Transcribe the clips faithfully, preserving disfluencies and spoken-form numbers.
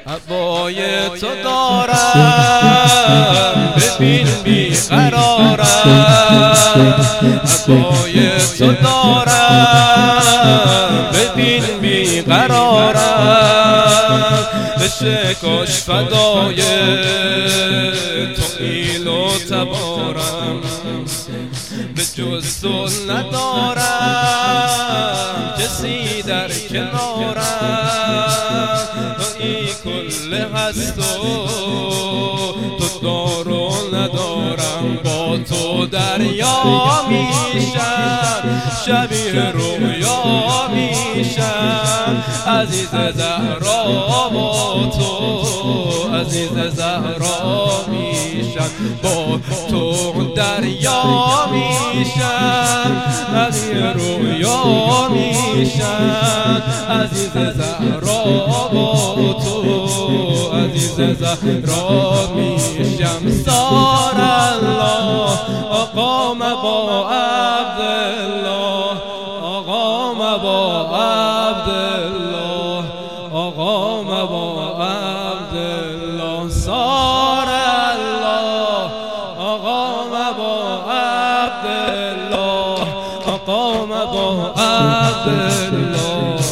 هوای تو دارم ببین بیقرارم، هوای تو دارم ببین بیقرارم، بشه کاش فدای تو ایل و تبارم، به جز تو ندارم کسی در کنارم، تویی کل هست و تو دار و ندارم، با تو دریا میشم شبیه رویا میشم، عزیز زهرا با تو عزیز زهرا میشم، با تو دریا میشم عزیز رویا میشم، عزیز زهرا با تو عزیز زهرا میشم. سار الله آقا با عبدالله، آقا با عبدالله، آقا با عبدالله، سار الله آقا با عبدالله، آقا با عبدالله،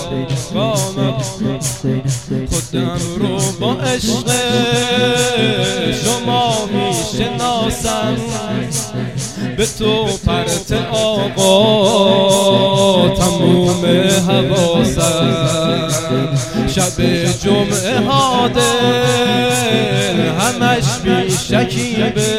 خودم رو با عشق شما می شناسم، به تو پرت آقا تموم حواسم، شب جمعه ها دل همش بی شکیبه،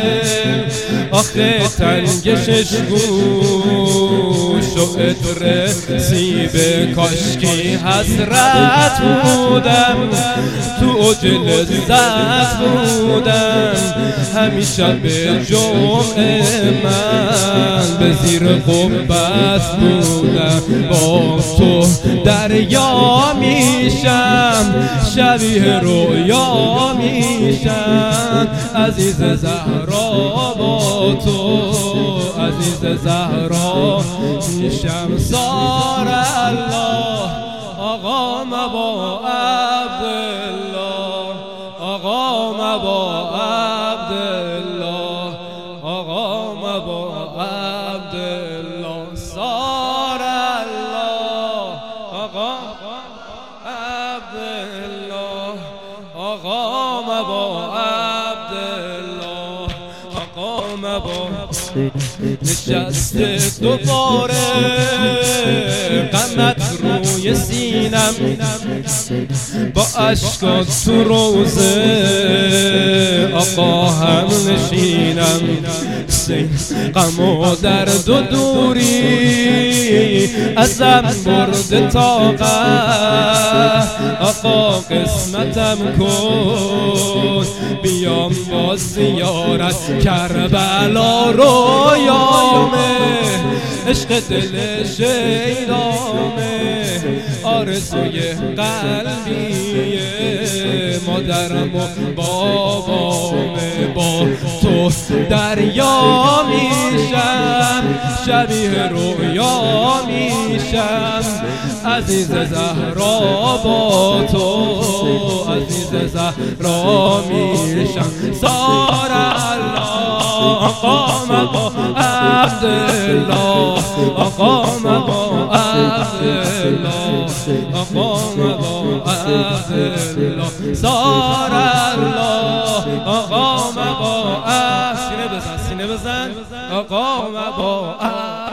آخه تنگ شش گوش و عطر سیبه، کاشکی حسرت بودم تو اوج لذت بودم، همیشه به جمعه من به زیر قبت بودم، با تو دریا میشم شبیه رویا میشم، عزیز زهرا با تو عزیز زهرا میشم. سار الله آقا با عبدالله، آقا با عبدالله، آقا با عبدالله، سار الله آقا عبدالله، آقا با عبدالله، آقا با نشسته دوباره غمت روی سینم، با اشکات تو روزه آقا هم نشینم، غم و درد و دوری ازم برده طاقت، آقا قسمتم کن بیام با زیارت، کربلا رویامه عشق دل شیدامه، آرزوی قلبیه مادرم و بابامه، با تو دریا میشم شبیه رویا میشم، عزیز زهرا با تو عزیز زهرا میشم. سار الله آقا با عبدالله، آقا با عبدالله، آقا با عبدالله، سار الله آقا با عبدالله، سینه بزن سینه بزن، آقا با عبدالله.